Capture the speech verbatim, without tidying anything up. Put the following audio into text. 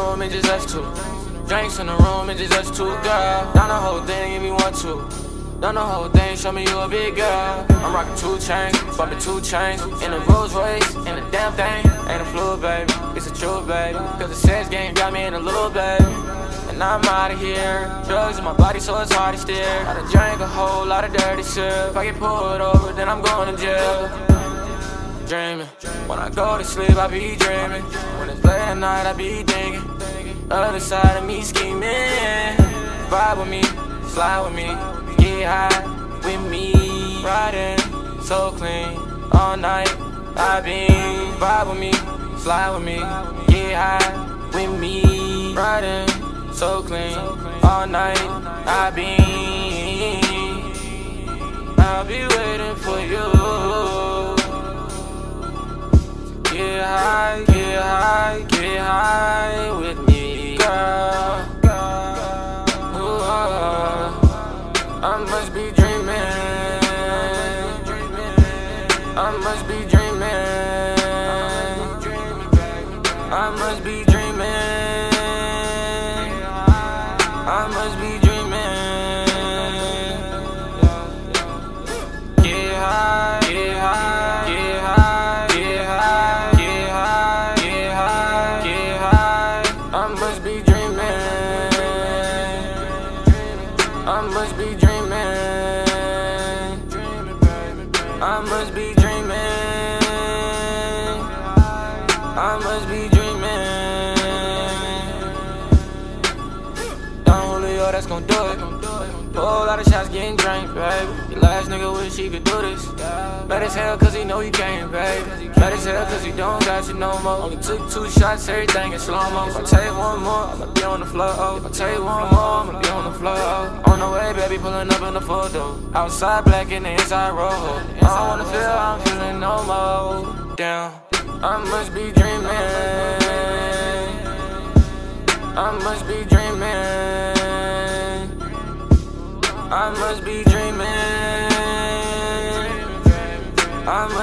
room, it's just us two. Drinks in the room, it's just us two, girl. Down the whole thing, give me one, two. Done the whole thing, show me you a big girl. I'm rocking two chains, bumping two chains. In a Rolls Royce, in a damn thing. Ain't a fluid, baby, it's a truth, baby. Cause the sex game got me in a little, baby. And I'm outta here. Drugs in my body, so it's hard to steer. I done drank a whole lot of dirty shit. If I get pulled over, then I'm going to jail. Dreaming, when I go to sleep, I be dreaming. When it's late at night, I be thinking. Other side of me scheming. Vibe with me, slide with me. Get high with me, riding so clean all night. I been vibe with me, fly with me, get high with me, riding so clean all night. I been, I'll be waiting for you. Get high, get high, get high with me, girl. I must be dreaming. I must be dreaming. I must be dreaming. I must be dreaming. Get high, get high, get high, get high, get high, get high, get high. I must be dreaming. I must be dreaming. I must be dreaming. I must be dreaming. Don Julio, that's gon' do it. Whole lot of shots getting drank, baby. Your last nigga wish he could do this. Bad as hell cause he know he can't, baby. Bad as hell cause he don't got you no more. Only took two shots, everything in slow-mo. If I take one more, I'ma be on the floor, oh. If I take one more, I'ma be on the floor, oh. On the way, baby, pulling up in the photo. Outside black and the inside rojo. I don't wanna feel how I'm feeling no more. Damn, I must be dreaming. I must be dreaming. I must be dreaming. I must